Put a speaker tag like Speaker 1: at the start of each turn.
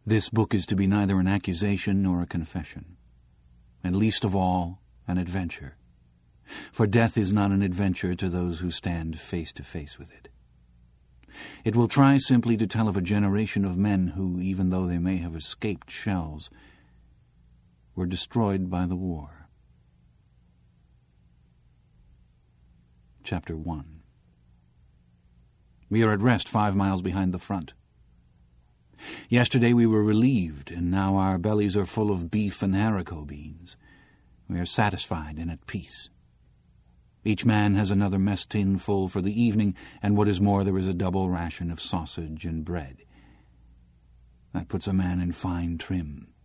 Speaker 1: This book is to be neither an accusation nor a confession, and least of all an adventure, for death is not an adventure to those who stand face to face with it. It will try simply to tell of a generation of men who, even though they may have escaped shells, were destroyed by the war. Chapter 1. We are at rest 5 miles behind the front. Yesterday we were relieved, and now our bellies are full of beef and haricot beans. We are satisfied and at peace. Each man has another mess tin full for the evening, and what is more, there is a double ration of sausage and bread. That puts a man in fine trim.